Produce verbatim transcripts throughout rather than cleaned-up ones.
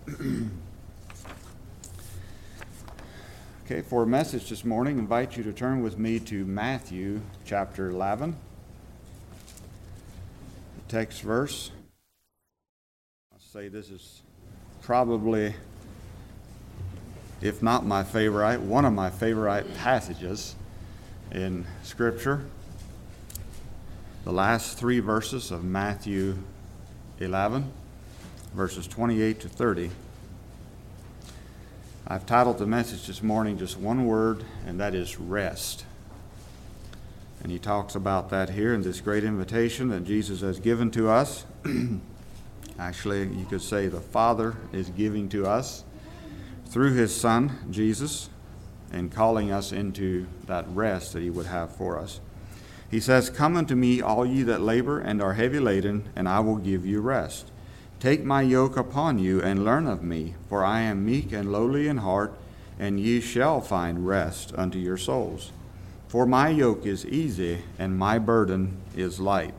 Okay, for a message this morning, I invite you to turn with me to Matthew chapter eleven. The text verse. I'll say this is probably, if not my favorite, one of my favorite passages in Scripture. The last three verses of Matthew eleven, verses twenty-eight to thirty. I've titled the message this morning just one word, and that is rest. And he talks about that here in this great invitation that Jesus has given to us. Actually, you could say the Father is giving to us through his Son, Jesus, and calling us into that rest that he would have for us. He says, "Come unto me, all ye that labor and are heavy laden, and I will give you rest. Take my yoke upon you, and learn of me, for I am meek and lowly in heart, and ye shall find rest unto your souls. For my yoke is easy, and my burden is light."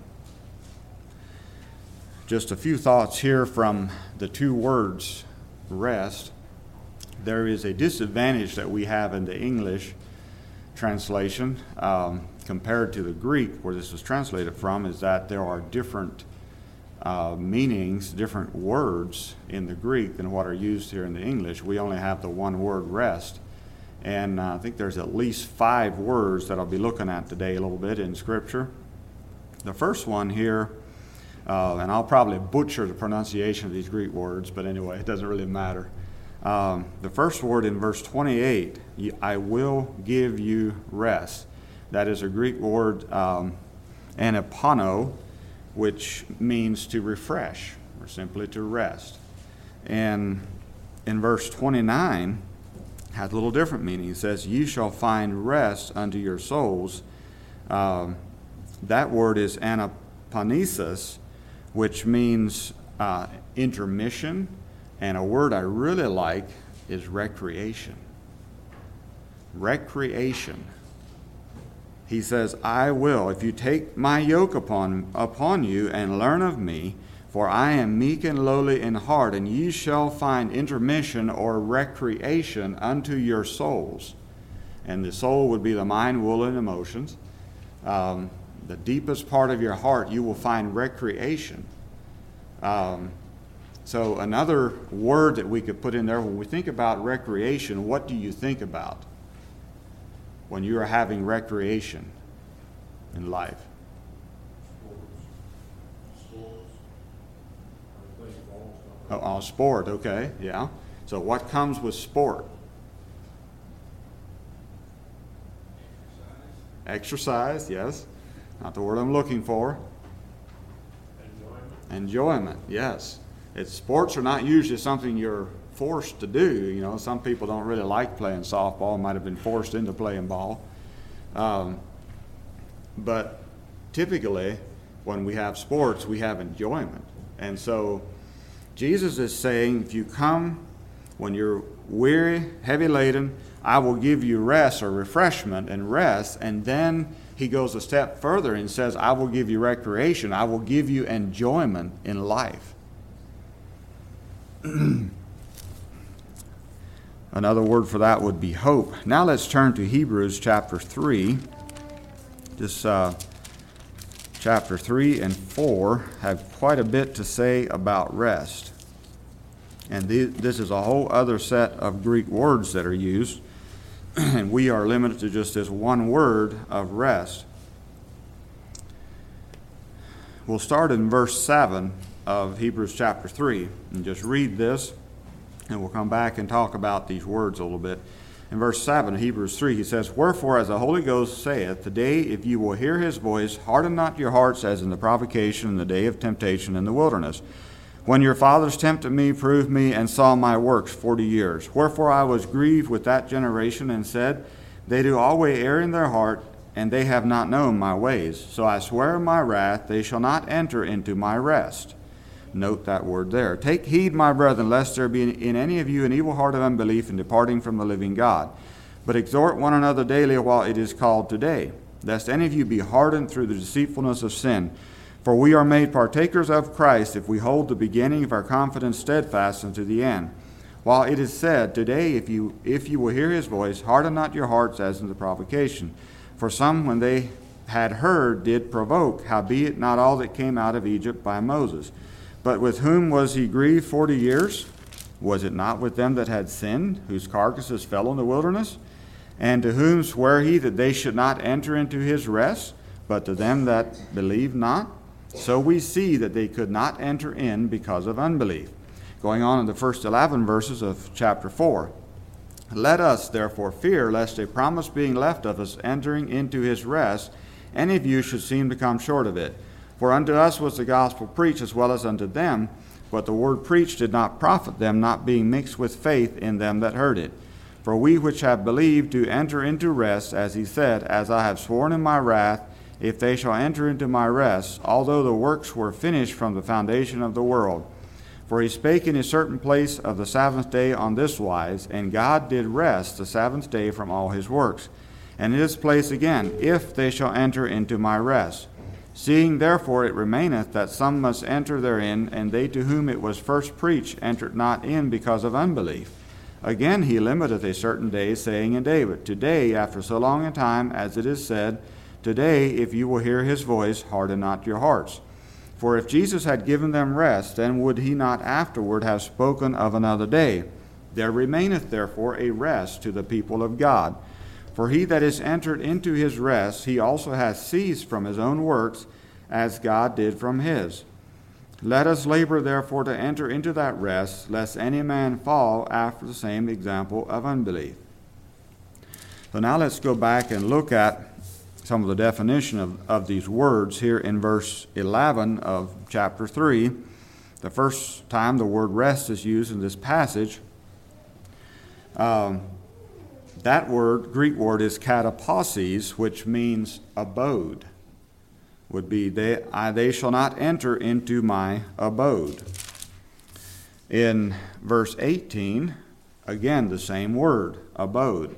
Just a few thoughts here from the two words, rest. There is a disadvantage that we have in the English translation um, compared to the Greek, where this was translated from, is that there are different Uh, meanings, different words in the Greek than what are used here in the English. We only have the one word rest. And uh, I think there's at least five words that I'll be looking at today a little bit in Scripture. The first one here, uh, and I'll probably butcher the pronunciation of these Greek words, but anyway, it doesn't really matter. Um, the first word in verse twenty-eight, I will give you rest. That is a Greek word, um, anapono, which means to refresh or simply to rest. And in verse twenty-nine, has a little different meaning. It says, "You shall find rest unto your souls." Uh, that word is anaponesis, which means uh, intermission, and a word I really like is recreation. Recreation. He says, "I will, if you take my yoke upon, upon you and learn of me, for I am meek and lowly in heart, and ye shall find intermission or recreation unto your souls." And the soul would be the mind, will, and emotions. Um, the deepest part of your heart, you will find recreation. Um, so another word that we could put in there, when we think about recreation, what do you think about when you are having recreation in life? Oh, oh, sport, okay, yeah. So what comes with sport? Exercise, yes. Not the word I'm looking for. Enjoyment. Enjoyment, yes. It's, sports are not usually something you're forced to do. You know, some people don't really like playing softball, might have been forced into playing ball. Um, but typically, when we have sports, we have enjoyment. And so Jesus is saying, if you come when you're weary, heavy laden, I will give you rest or refreshment and rest. And then he goes a step further and says, I will give you recreation. I will give you enjoyment in life. Another word for that would be hope. Now let's turn to Hebrews chapter three. This uh, chapter three and four have quite a bit to say about rest. And th- this is a whole other set of Greek words that are used. And we are limited to just this one word of rest. We'll start in verse seven of Hebrews chapter three. And just read this. And we'll come back and talk about these words a little bit. In verse seven of Hebrews three, he says, "Wherefore, as the Holy Ghost saith, Today, if you will hear his voice, harden not your hearts as in the provocation in the day of temptation in the wilderness. When your fathers tempted me, proved me, and saw my works forty years. Wherefore I was grieved with that generation, and said, They do always err in their heart, and they have not known my ways. So I swear in my wrath, they shall not enter into my rest." Note that word there. "Take heed, my brethren, lest there be in any of you an evil heart of unbelief in departing from the living God. But exhort one another daily while it is called today, lest any of you be hardened through the deceitfulness of sin. For we are made partakers of Christ if we hold the beginning of our confidence steadfast unto the end. While it is said, Today, if you if you will hear his voice, harden not your hearts as in the provocation. For some, when they had heard, did provoke, howbeit not all that came out of Egypt by Moses. But with whom was he grieved forty years? Was it not with them that had sinned, whose carcasses fell in the wilderness? And to whom sware he that they should not enter into his rest, but to them that believed not? So we see that they could not enter in because of unbelief. Going on in the first eleven verses of chapter four. Let us therefore fear, lest a promise being left of us entering into his rest, any of you should seem to come short of it. For unto us was the gospel preached as well as unto them, but the word preached did not profit them, not being mixed with faith in them that heard it. For we which have believed do enter into rest, as he said, As I have sworn in my wrath, if they shall enter into my rest, although the works were finished from the foundation of the world. For he spake in a certain place of the seventh day on this wise, and God did rest the seventh day from all his works. And in this place again, if they shall enter into my rest. Seeing therefore it remaineth that some must enter therein, and they to whom it was first preached entered not in because of unbelief. Again he limiteth a certain day, saying in David, Today, after so long a time, as it is said, Today, if you will hear his voice, harden not your hearts. For if Jesus had given them rest, then would he not afterward have spoken of another day? There remaineth therefore a rest to the people of God. For he that is entered into his rest, he also hath ceased from his own works, as God did from his. Let us labor therefore to enter into that rest, lest any man fall after the same example of unbelief. So now let's go back and look at some of the definition of, of these words here in verse eleven of chapter three. The first time the word rest is used in this passage, um, that word, Greek word, is kataposis, which means abode. Would be, they, I, they shall not enter into my abode. In verse eighteen, again the same word, abode.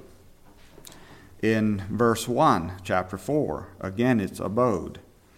In verse one, chapter four, again it's abode.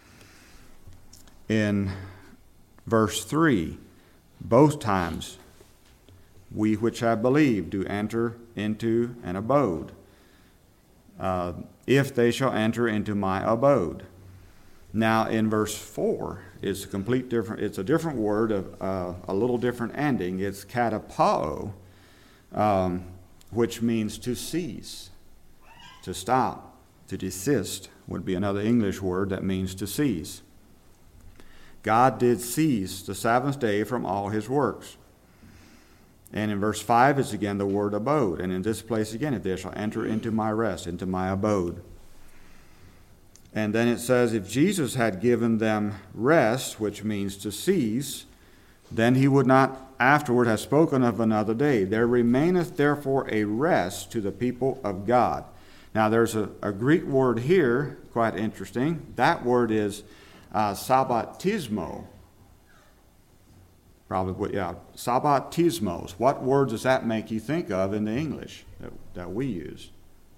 In verse three, both times, we which have believed do enter into an abode, uh, if they shall enter into my abode. Now in verse four, it's a complete different, it's a different word, of uh, a little different ending. It's katapao, um, which means to cease. To stop, to desist would be another English word that means to cease. God did cease the seventh day from all his works. And in verse five, it's again the word abode. And in this place again, if they shall enter into my rest, into my abode. And then it says, if Jesus had given them rest, which means to cease, then he would not afterward have spoken of another day. There remaineth therefore a rest to the people of God. Now, there's a, a Greek word here, quite interesting. That word is uh, sabbatismo. Probably, yeah, sabbatismos. What word does that make you think of in the English that, that we use?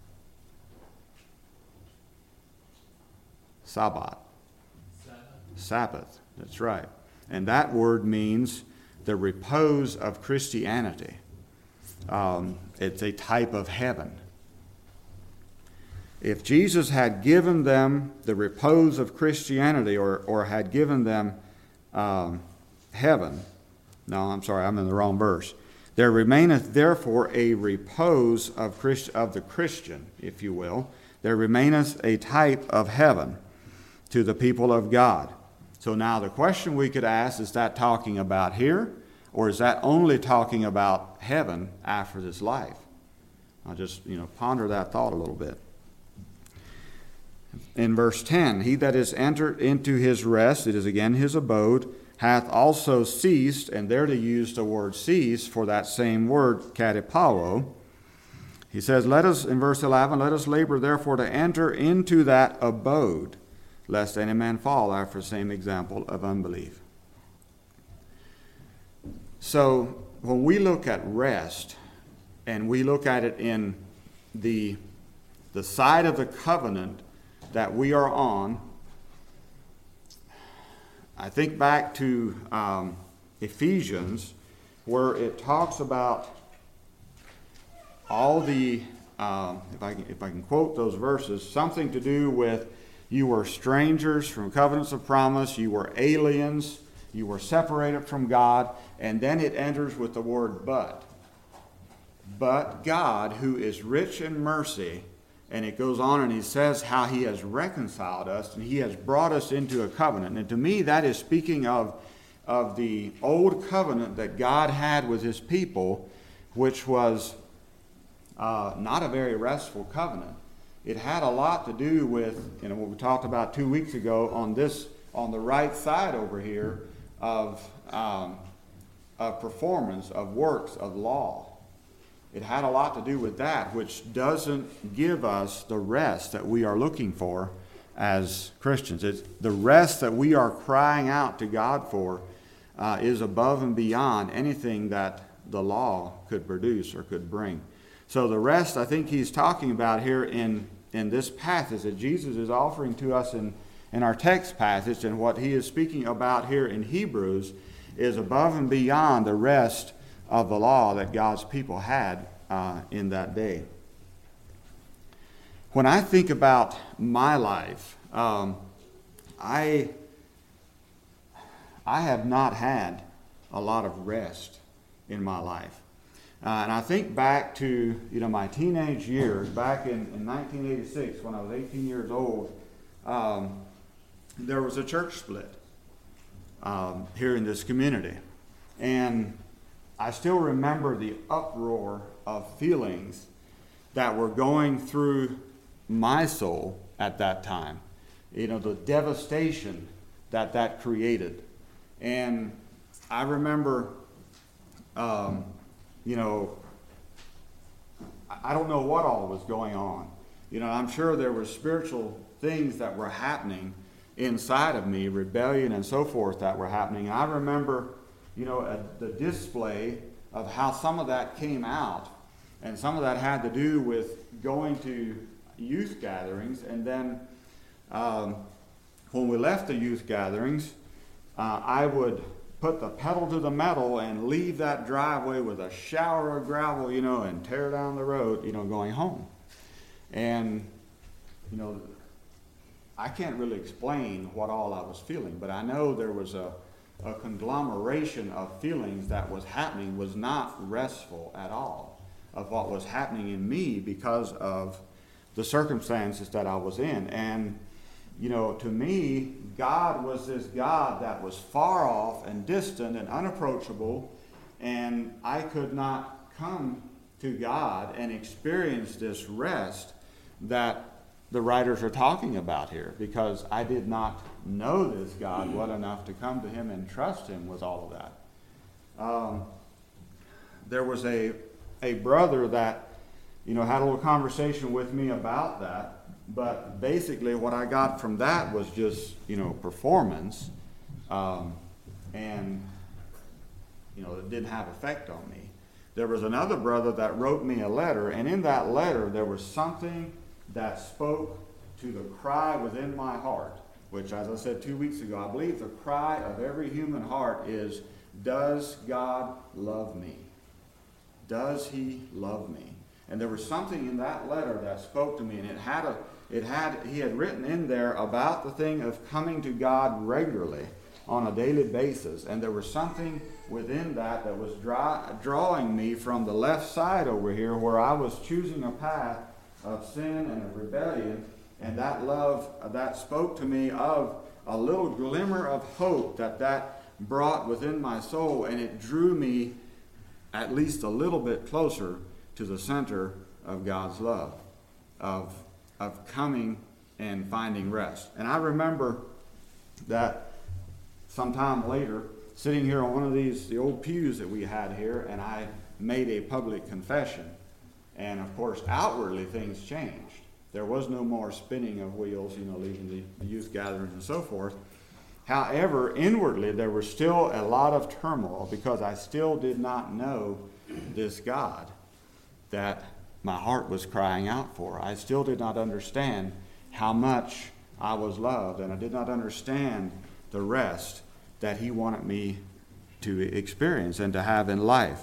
Sabbath. Sabbath. Sabbath, that's right. And that word means the repose of Christianity. Um, it's a type of heaven. If Jesus had given them the repose of Christianity, or, or had given them um, heaven, no, I'm sorry, I'm in the wrong verse. There remaineth therefore a repose of, Christ, of the Christian, if you will. There remaineth a type of heaven to the people of God. So now the question we could ask, is that talking about here, or is that only talking about heaven after this life? I'll just, you know, ponder that thought a little bit. In verse ten, he that is entered into his rest, it is again his abode, hath also ceased, and there to use the word cease for that same word, katipao. He says, let us, in verse eleven, let us labor therefore to enter into that abode, lest any man fall after the same example of unbelief. So when we look at rest, and we look at it in the, the side of the covenant that we are on, I think back to um, Ephesians, where it talks about all the, um, if I can, if I can quote those verses, something to do with you were strangers from covenants of promise, you were aliens, you were separated from God, and then it enters with the word but. But God, who is rich in mercy, and it goes on and he says how he has reconciled us and he has brought us into a covenant. And to me, that is speaking of, of the old covenant that God had with his people, which was uh, not a very restful covenant. It had a lot to do with, you know, what we talked about two weeks ago on this, on the right side over here, of, um, of performance, of works, of law. It had a lot to do with that, which doesn't give us the rest that we are looking for as Christians. It's the rest that we are crying out to God for uh, is above and beyond anything that the law could produce or could bring. So the rest I think he's talking about here in, in this passage that Jesus is offering to us in, in our text passage, and what he is speaking about here in Hebrews is above and beyond the rest of the law that God's people had uh, in that day. When I think about my life, um, I, I have not had a lot of rest in my life. Uh, and I think back to, you know, my teenage years, back in, in nineteen eighty-six, when I was eighteen years old, um, there was a church split um, here in this community. And I still remember the uproar of feelings that were going through my soul at that time. You know, the devastation that that created. And I remember, um, you know, I don't know what all was going on. You know, I'm sure there were spiritual things that were happening inside of me, rebellion and so forth that were happening. And I remember, you know, a, the display of how some of that came out. And some of that had to do with going to youth gatherings. And then um, when we left the youth gatherings, uh, I would put the pedal to the metal and leave that driveway with a shower of gravel, you know, and tear down the road, you know, going home. And, you know, I can't really explain what all I was feeling, but I know there was a a conglomeration of feelings that was happening, was not restful at all, of what was happening in me because of the circumstances that I was in. And, you know, to me, God was this God that was far off and distant and unapproachable, and I could not come to God and experience this rest that the writers are talking about here, because I did not know this God well enough to come to him and trust him with all of that. Um, there was a a brother that, you know, had a little conversation with me about that, but basically what I got from that was just, you know, performance, um, and, you know, it didn't have effect on me. There was another brother that wrote me a letter, and in that letter there was something that spoke to the cry within my heart, which, as I said two weeks ago, I believe the cry of every human heart is, does God love me? Does he love me? And there was something in that letter that spoke to me, and it had a, it had, he had written in there about the thing of coming to God regularly on a daily basis. And there was something within that that was dry, drawing me from the left side over here, where I was choosing a path of sin and of rebellion, and that love uh, that spoke to me of a little glimmer of hope that that brought within my soul, and it drew me at least a little bit closer to the center of God's love, of of coming and finding rest. And I remember that sometime later, sitting here on one of these the old pews that we had here, and I made a public confession. And of course, outwardly things changed. There was no more spinning of wheels, you know, leaving the, the youth gatherings and so forth. However, inwardly there was still a lot of turmoil, because I still did not know this God that my heart was crying out for. I still did not understand how much I was loved, and I did not understand the rest that he wanted me to experience and to have in life.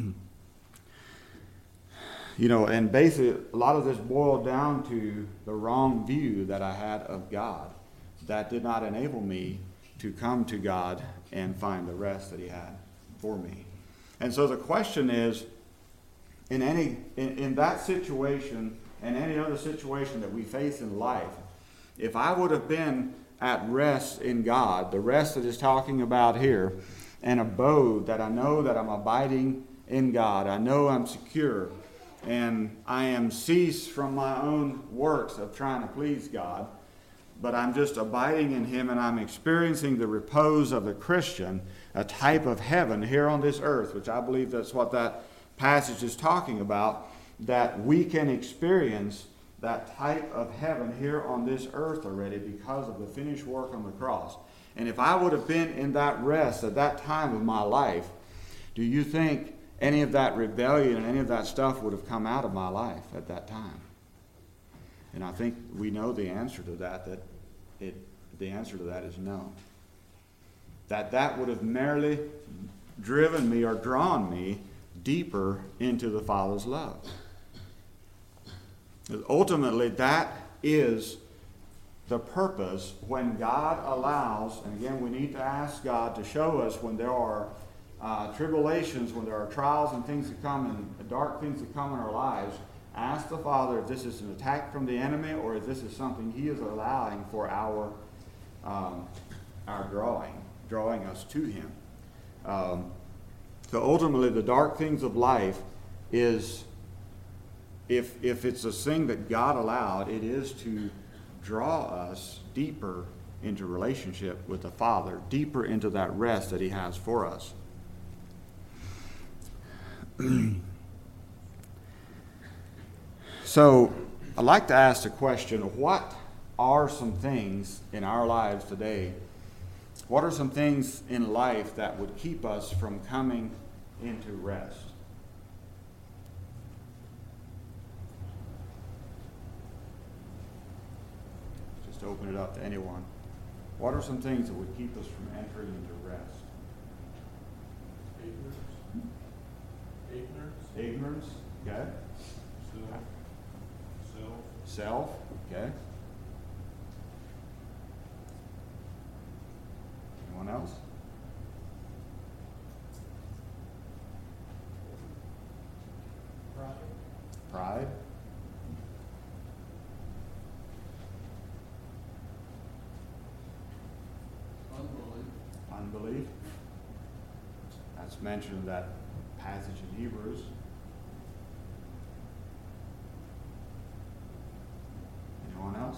You know, and basically a lot of this boiled down to the wrong view that I had of God that did not enable me to come to God and find the rest that he had for me. And so the question is, in any in, in that situation and any other situation that we face in life, if I would have been at rest in God, the rest that is talking about here, an abode that I know that I'm abiding in God, I know I'm secure, and I am ceased from my own works of trying to please God, but I'm just abiding in him and I'm experiencing the repose of the Christian, a type of heaven here on this earth, which I believe that's what that passage is talking about, that we can experience that type of heaven here on this earth already because of the finished work on the cross. And if I would have been in that rest at that time of my life, do you think any of that rebellion and any of that stuff would have come out of my life at that time? And I think we know the answer to that, that it, the answer to that is no. That that would have merely driven me or drawn me deeper into the Father's love. Ultimately, that is the purpose when God allows, and again, we need to ask God to show us when there are uh, tribulations, when there are trials and things that come and dark things that come in our lives. Ask the Father if this is an attack from the enemy or if this is something he is allowing for our um, our drawing, drawing us to him. Um, so ultimately, the dark things of life is, if if it's a thing that God allowed, it is to draw us deeper into relationship with the Father, deeper into that rest that he has for us. So I'd like to ask the question, what are some things in our lives today, what are some things in life that would keep us from coming into rest? Just open it up to anyone. What are some things that would keep us from entering into rest? Ignorance. Ignorance. Ignorance, okay. Self. Self. Self, okay. Anyone else? Pride. Pride. Unbelief. Unbelief. That's mentioned in that passage in Hebrews. Anyone else?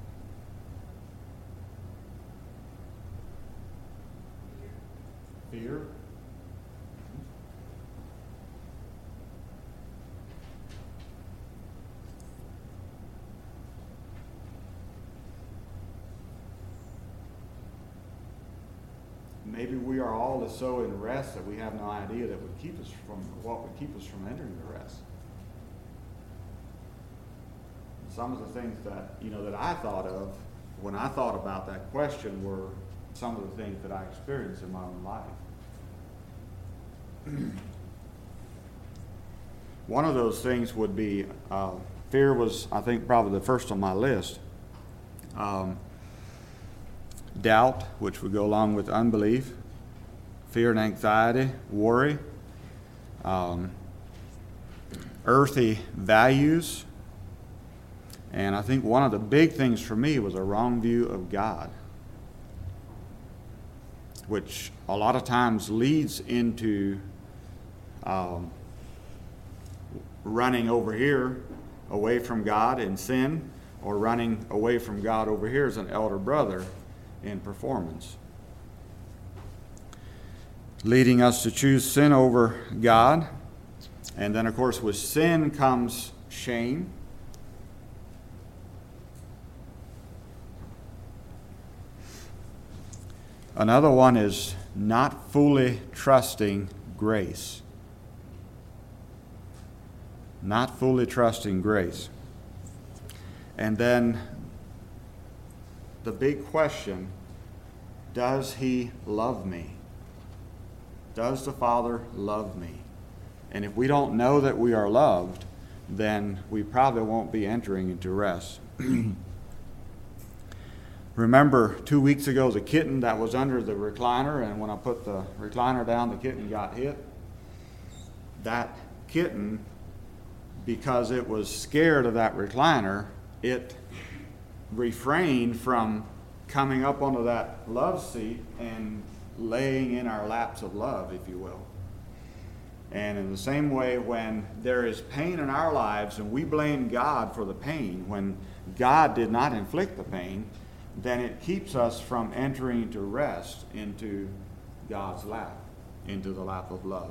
Fear. Fear. Maybe we are all so in rest that we have no idea that would keep us from what would keep us from entering the rest. Some of the things that you know that I thought of when I thought about that question were some of the things that I experienced in my own life. One of those things would be uh, fear was, I think, probably the first on my list. Um, doubt, which would go along with unbelief, fear and anxiety, worry, um, earthy values, and I think one of the big things for me was a wrong view of God, which a lot of times leads into um, running over here away from God in sin, or running away from God over here as an elder brother in performance, leading us to choose sin over God. And then, of course, with sin comes shame. Another one is not fully trusting grace. Not fully trusting grace. And then the big question, does he love me? Does the Father love me? And if we don't know that we are loved, then we probably won't be entering into rest. Remember two weeks ago the kitten that was under the recliner, and when I put the recliner down, the kitten got hit? That kitten, because it was scared of that recliner, it refrained from coming up onto that love seat and laying in our laps of love, if you will. And in the same way, when there is pain in our lives and we blame God for the pain, when God did not inflict the pain, then it keeps us from entering into rest into God's lap, into the lap of love.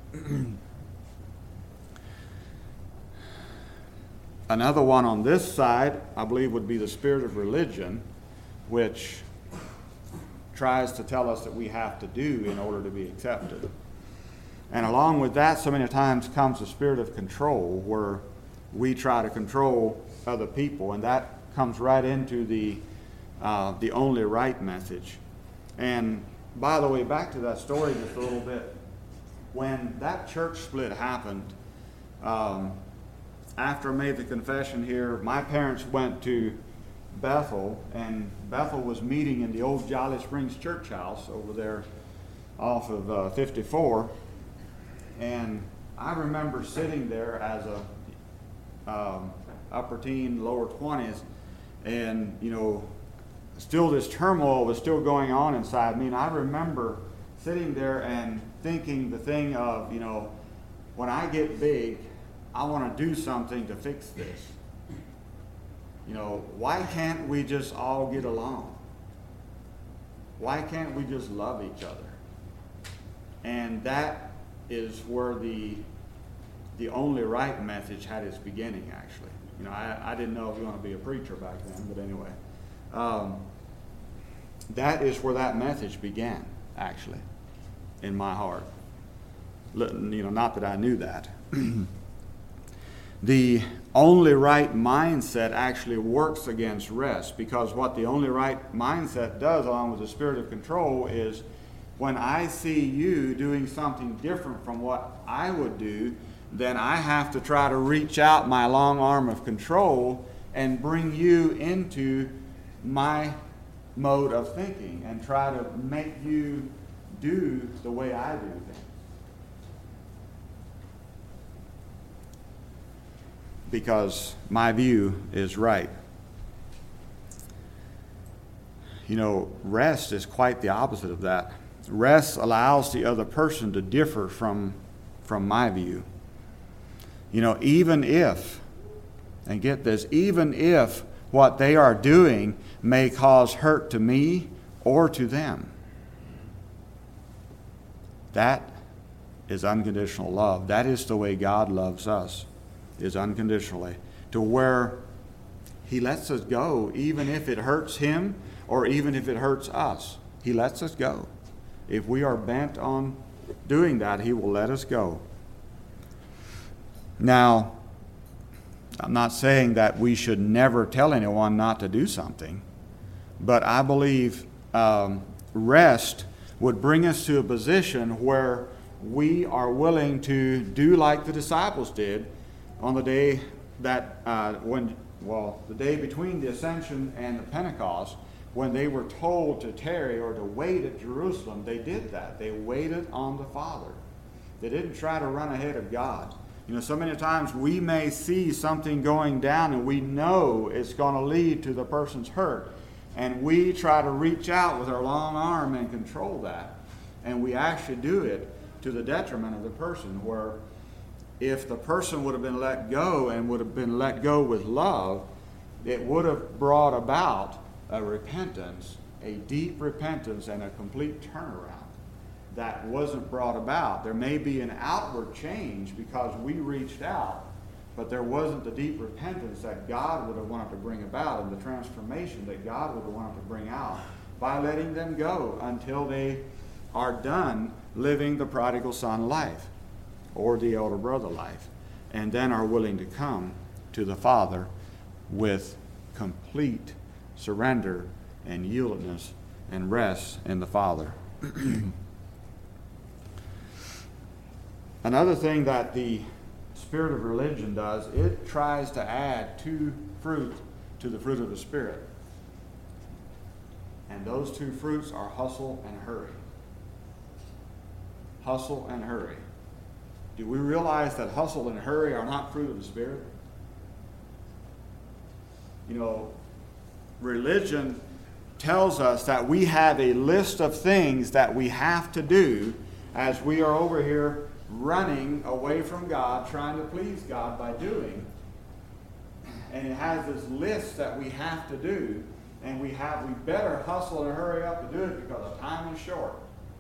Another one on this side, I believe, would be the spirit of religion, which tries to tell us that we have to do in order to be accepted. And along with that, so many times comes the spirit of control, where we try to control other people, and that comes right into the uh, the only right message. And by the way, back to that story just a little bit. When that church split happened, um, after I made the confession here, my parents went to Bethel, and Bethel was meeting in the old Jolly Springs church house over there off of uh, fifty-four. And I remember sitting there as a um, upper teen, lower twenties, and, you know, still this turmoil was still going on inside me. And I remember sitting there and thinking the thing of, you know, when I get big, I want to do something to fix this. You know, why can't we just all get along? Why can't we just love each other? And that is where the the only right message had its beginning, actually. You know, I, I didn't know if you want to be a preacher back then, but anyway. Um, that is where that message began, actually, in my heart. You know, not that I knew that. The only right mindset actually works against rest, because what the only right mindset does, along with the spirit of control, is when I see you doing something different from what I would do, then I have to try to reach out my long arm of control and bring you into my mode of thinking and try to make you do the way I do things. Because my view is right. You know, rest is quite the opposite of that. Rest allows the other person to differ from, from my view. You know, even if, and get this, even if what they are doing may cause hurt to me or to them, that is unconditional love. That is the way God loves us, is unconditionally, to where He lets us go even if it hurts Him or even if it hurts us. He lets us go. If we are bent on doing that, He will let us go. Now, I'm not saying that we should never tell anyone not to do something, but I believe um, rest would bring us to a position where we are willing to do like the disciples did on the day that, uh, when, well, the day between the Ascension and the Pentecost, when they were told to tarry or to wait at Jerusalem. They did that. They waited on the Father. They didn't try to run ahead of God. You know, so many times we may see something going down and we know it's going to lead to the person's hurt. And we try to reach out with our long arm and control that. And we actually do it to the detriment of the person, where if the person would have been let go and would have been let go with love, it would have brought about a repentance, a deep repentance and a complete turnaround. That wasn't brought about. There may be an outward change because we reached out, but there wasn't the deep repentance that God would have wanted to bring about and the transformation that God would have wanted to bring out by letting them go until they are done living the prodigal son life or the elder brother life, and then are willing to come to the Father with complete surrender and yieldedness and rests in the Father. Another thing that the spirit of religion does, it tries to add two fruit to the fruit of the Spirit. And those two fruits are hustle and hurry. Hustle and hurry. Do we realize that hustle and hurry are not fruit of the Spirit? You know, religion tells us that we have a list of things that we have to do as we are over here running away from God, trying to please God by doing. And it has this list that we have to do, and we have we better hustle and hurry up to do it because the time is short.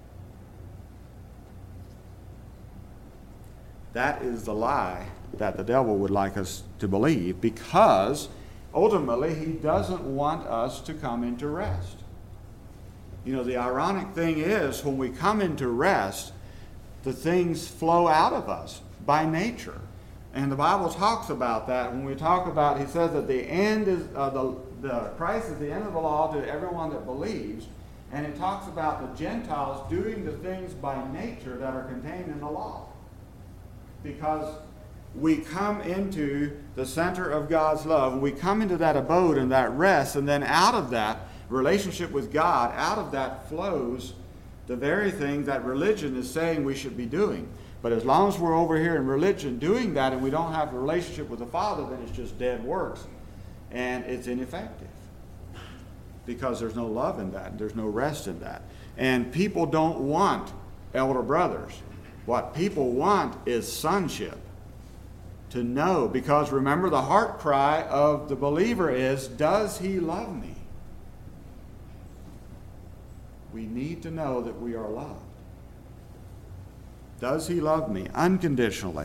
That is the lie that the devil would like us to believe, because ultimately he doesn't want us to come into rest. You know, the ironic thing is, when we come into rest, the things flow out of us by nature. And the Bible talks about that. When we talk about, he says that the end is, uh, the, the Christ is the end of the law to everyone that believes. And it talks about the Gentiles doing the things by nature that are contained in the law. Because we come into the center of God's love, we come into that abode and that rest, and then out of that relationship with God, out of that flows the very thing that religion is saying we should be doing. But as long as we're over here in religion doing that and we don't have a relationship with the Father, then it's just dead works. And it's ineffective. Because there's no love in that. There's no rest in that. And people don't want elder brothers. What people want is sonship. To know. Because remember, the heart cry of the believer is, does he love me? We need to know that we are loved. Does he love me unconditionally?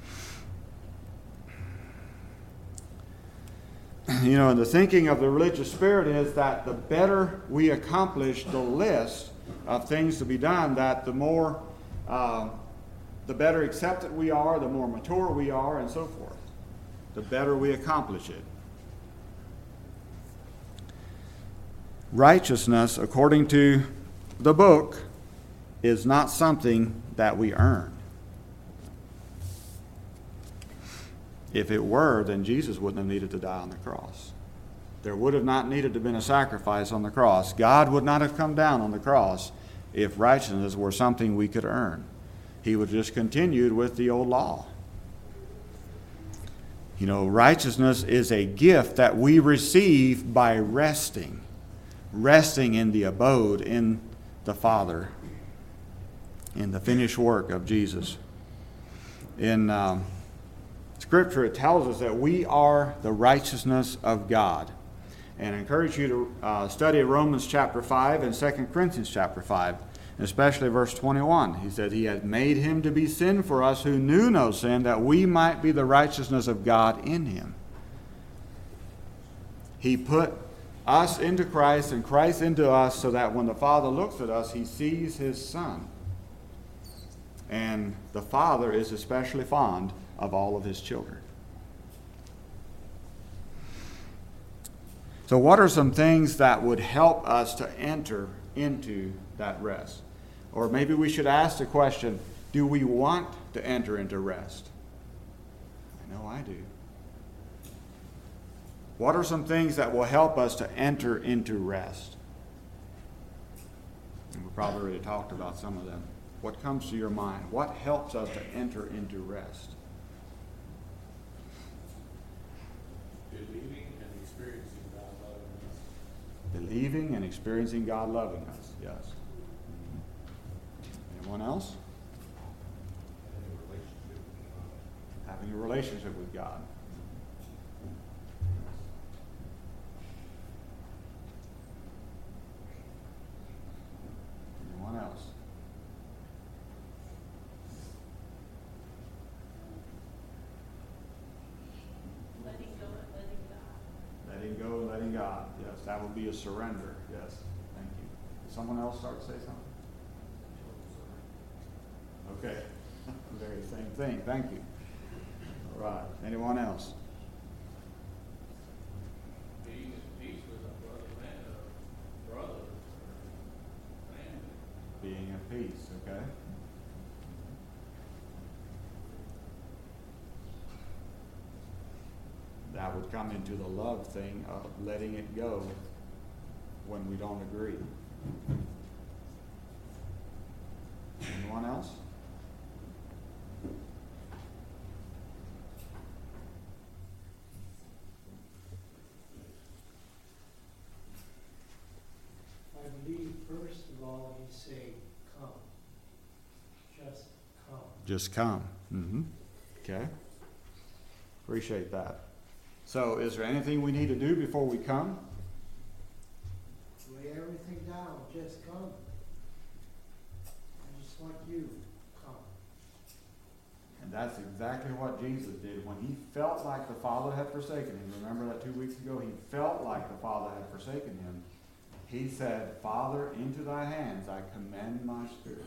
You know, and the thinking of the religious spirit is that the better we accomplish the list of things to be done, that the more, uh, the better accepted we are, the more mature we are, and so forth. The better we accomplish it. Righteousness, according to the book, is not something that we earn. If it were, then Jesus wouldn't have needed to die on the cross. There would have not needed to have been a sacrifice on the cross. God would not have come down on the cross if righteousness were something we could earn. He would have just continued with the old law. You know, righteousness is a gift that we receive by resting. Resting in the abode in the Father, in the finished work of Jesus. In um, Scripture, it tells us that we are the righteousness of God. And I encourage you to uh, study Romans chapter five and Second Corinthians chapter five, especially verse twenty-one. He said, he has made him to be sin for us who knew no sin, that we might be the righteousness of God in him. He put us into Christ and Christ into us so that when the Father looks at us, he sees his Son. And the Father is especially fond of all of his children. So what are some things that would help us to enter into that rest? Or maybe we should ask the question, do we want to enter into rest? I know I do. What are some things that will help us to enter into rest? And we've probably already talked about some of them. What comes to your mind? What helps us to enter into rest? Believing and experiencing God loving us. Believing and experiencing God loving us, yes. Anyone else? Having a relationship with God. Having a relationship with God. Anyone else? Letting go and letting God. Letting go and letting God. Yes, that would be a surrender. Yes, thank you. Did someone else start to say something? Okay. Very same thing. Thank you. All right. Anyone else? Being at peace with our brother, man, uh, brother, peace, okay? That would come into the love thing of letting it go when we don't agree. Anyone else? I believe, first of all, you say, come. Just come. Just come. Mm-hmm. Okay. Appreciate that. So, is there anything we need to do before we come? Lay everything down, just come. And just like you, come. And that's exactly what Jesus did when he felt like the Father had forsaken him. Remember that two weeks ago? He felt like the Father had forsaken him. He said, Father, into thy hands I commend my spirit.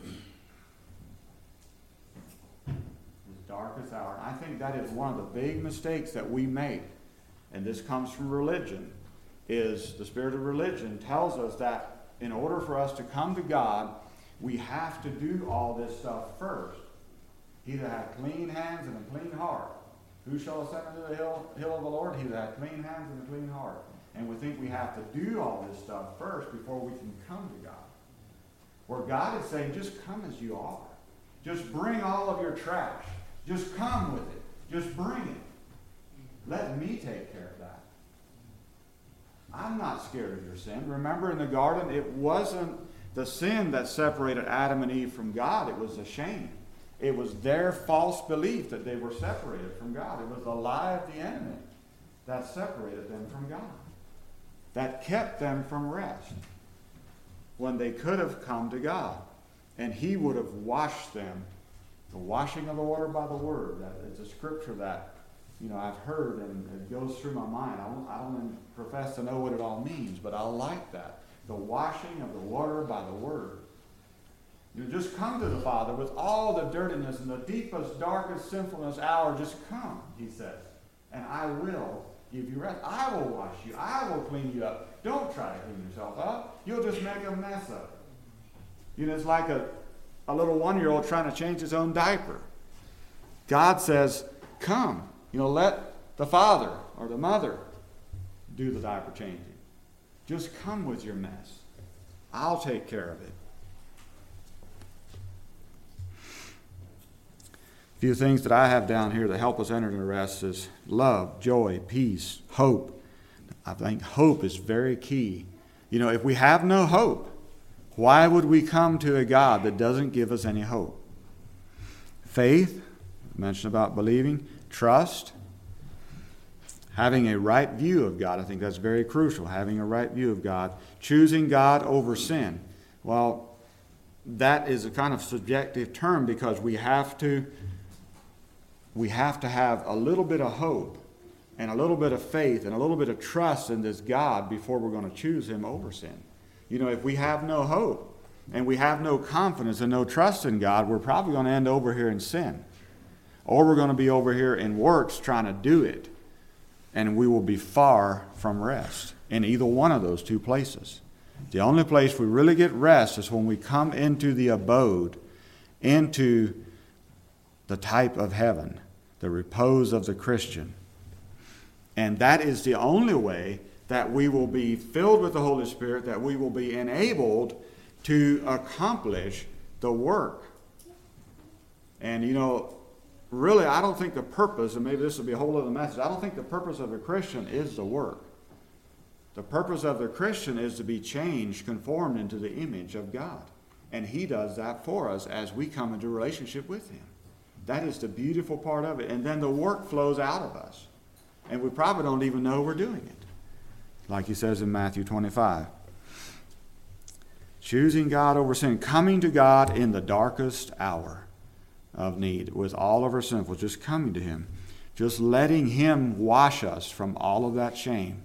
His darkest hour. I think that is one of the big mistakes that we make. And this comes from religion, is the spirit of religion tells us that in order for us to come to God, we have to do all this stuff first. He that hath clean hands and a clean heart. Who shall ascend into the hill, hill of the Lord? He that hath clean hands and a clean heart. And we think we have to do all this stuff first before we can come to God. Where God is saying, just come as you are. Just bring all of your trash. Just come with it. Just bring it. Let me take care of that. I'm not scared of your sin. Remember in the garden, it wasn't the sin that separated Adam and Eve from God. It was the shame. It was their false belief that they were separated from God. It was the lie of the enemy that separated them from God. That kept them from rest. When they could have come to God. And He would have washed them. The washing of the water by the Word. That it's a scripture that you know, I've heard and it goes through my mind. I don't, I don't profess to know what it all means, but I like that. The washing of the water by the Word. You just come to the Father with all the dirtiness and the deepest, darkest sinfulness hour. Just come, He says, and I will give you rest. I will wash you. I will clean you up. Don't try to clean yourself up. You'll just make a mess of it. You know, it's like a, a little one-year-old trying to change his own diaper. God says, come. You know, let the father or the mother do the diaper changing. Just come with your mess. I'll take care of it. A few things that I have down here that help us enter into rest is love, joy, peace, hope. I think hope is very key. You know, if we have no hope, why would we come to a God that doesn't give us any hope? Faith, I mentioned about believing. Trust, having a right view of God. I think that's very crucial, having a right view of God. Choosing God over sin. Well, that is a kind of subjective term because we have to, we have to have a little bit of hope and a little bit of faith and a little bit of trust in this God before we're going to choose Him over sin. You know, if we have no hope and we have no confidence and no trust in God, we're probably going to end over here in sin. Or we're going to be over here in works trying to do it. And we will be far from rest in either one of those two places. The only place we really get rest is when we come into the abode, into the type of heaven, the repose of the Christian. And that is the only way that we will be filled with the Holy Spirit, that we will be enabled to accomplish the work. And you know, really, I don't think the purpose, and maybe this will be a whole other message, I don't think the purpose of the Christian is the work. The purpose of the Christian is to be changed, conformed into the image of God. And He does that for us as we come into relationship with Him. That is the beautiful part of it. And then the work flows out of us. And we probably don't even know we're doing it. Like He says in Matthew twenty-five. Choosing God over sin. Coming to God in the darkest hour of need with all of our sinful, just coming to Him, just letting Him wash us from all of that shame.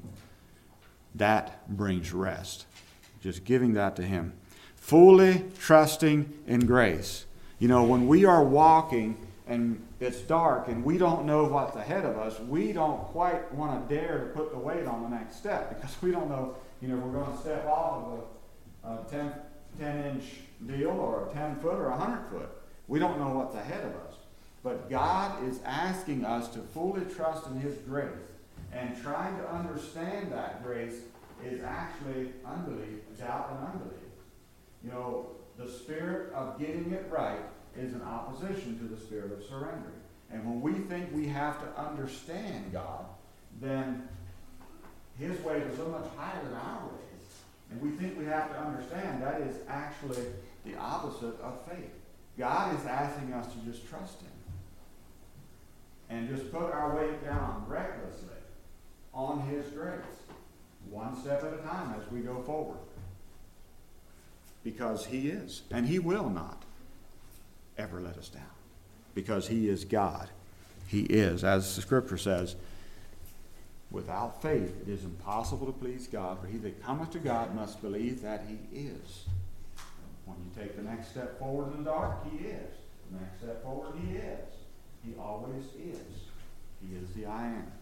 That brings rest. Just giving that to Him. Fully trusting in grace. You know, when we are walking and it's dark and we don't know what's ahead of us, we don't quite want to dare to put the weight on the next step because we don't know, you know, if we're going to step off of a, a ten, ten inch deal or a ten foot or a hundred foot. We don't know what's ahead of us. But God is asking us to fully trust in His grace. And trying to understand that grace is actually unbelief, doubt and unbelief. You know, the spirit of getting it right is in opposition to the spirit of surrendering. And when we think we have to understand God, then His ways are so much higher than our ways. And we think we have to understand. That is actually the opposite of faith. God is asking us to just trust Him. And just put our weight down recklessly on His grace. One step at a time as we go forward. Because He is. And He will not ever let us down. Because He is God. He is. As the Scripture says, without faith it is impossible to please God. For he that cometh to God must believe that He is. When you take the next step forward in the dark, He is. The next step forward, He is. He always is. He is the I am.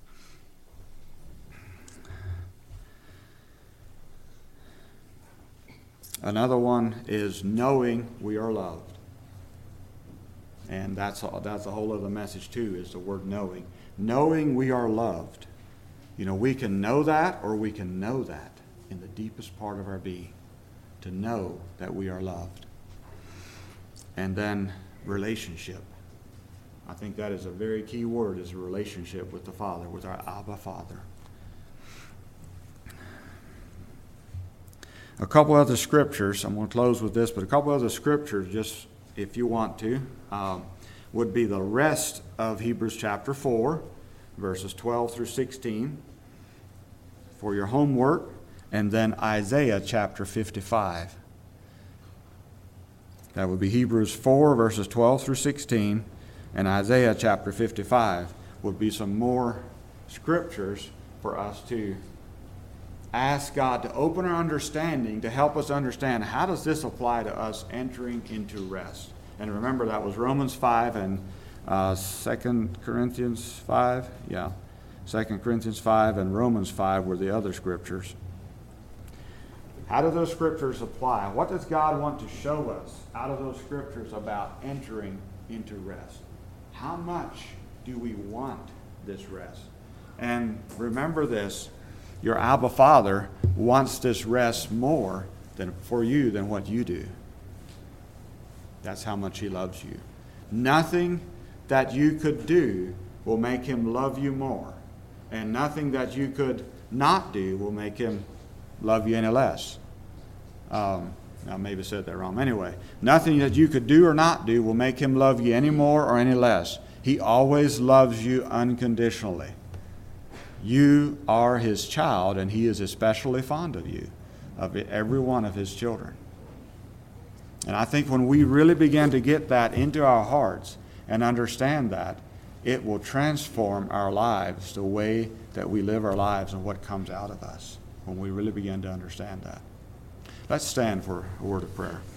Another one is knowing we are loved. And that's a, that's a whole other message too, is the word knowing. Knowing we are loved. You know, we can know that or we can know that in the deepest part of our being. To know that we are loved. And then relationship. I think that is a very key word, is a relationship with the Father, with our Abba Father. A couple other scriptures, I'm going to close with this, but a couple other scriptures, just if you want to, um, would be the rest of Hebrews chapter four, verses twelve through sixteen, for your homework, and then Isaiah chapter fifty-five. That would be Hebrews four, verses twelve through sixteen, and Isaiah chapter fifty-five would be some more scriptures for us to ask God to open our understanding, to help us understand how does this apply to us entering into rest. And remember, that was Romans five and uh, Second Corinthians five. Yeah, Second Corinthians five and Romans five were the other scriptures. How do those scriptures apply? What does God want to show us out of those scriptures about entering into rest? How much do we want this rest? And remember this, your Abba Father wants this rest more than for you than what you do. That's how much He loves you. Nothing that you could do will make Him love you more. And nothing that you could not do will make Him love you any less. Um, I maybe said that wrong. Anyway, nothing that you could do or not do will make Him love you any more or any less. He always loves you unconditionally. You are His child, and He is especially fond of you, of every one of His children. And I think when we really begin to get that into our hearts and understand that, it will transform our lives, the way that we live our lives and what comes out of us, when we really begin to understand that. Let's stand for a word of prayer.